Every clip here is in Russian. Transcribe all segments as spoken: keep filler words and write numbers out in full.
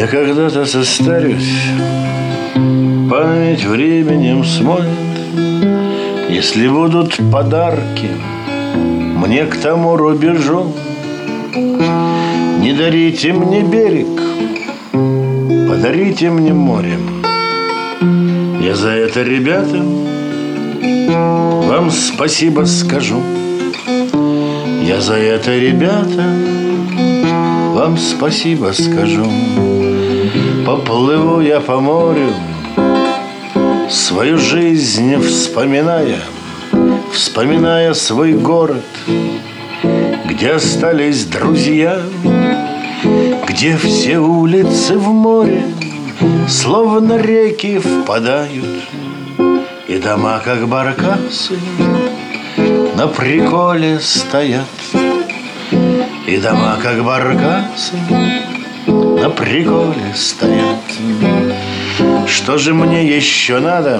Я когда-то состарюсь, память временем смоет. Если будут подарки мне к тому рубежу, не дарите мне берег, подарите мне море. Я за это, ребята, вам спасибо скажу. Я за это, ребята, вам спасибо скажу. Поплыву я по морю, свою жизнь вспоминая, вспоминая свой город, где остались друзья, где все улицы в море словно реки впадают, и дома, как баркасы, на приколе стоят. И дома, как баркасы, на приколе стоят. Что же мне еще надо?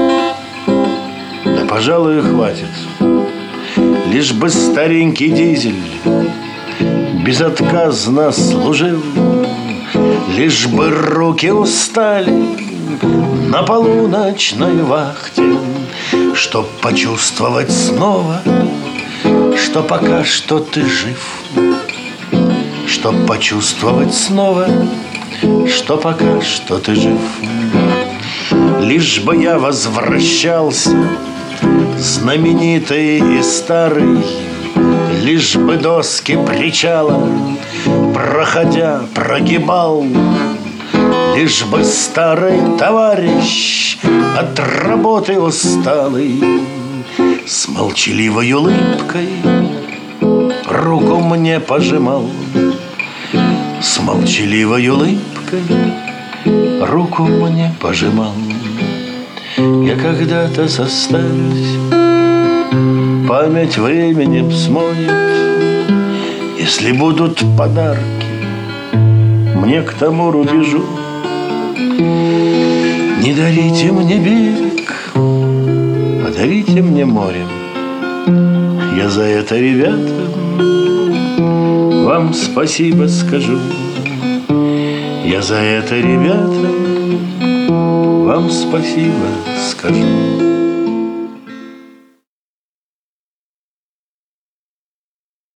Да, пожалуй, хватит. Лишь бы старенький дизель безотказно служил, лишь бы руки устали на полуночной вахте, чтоб почувствовать снова, что пока что ты жив, чтоб почувствовать снова, что пока что ты жив. Лишь бы я возвращался, знаменитый и старый, лишь бы доски причала, проходя, прогибал, лишь бы старый товарищ от работы усталый с молчаливой улыбкой руку мне пожимал. С молчаливой улыбкой руку мне пожимал. Я когда-то состарюсь, память временем смоет. Если будут подарки мне к тому рубежу, не дарите мне берег, подарите мне море. Я за это, ребята, вам спасибо скажу. Я за это, ребята, вам спасибо скажу.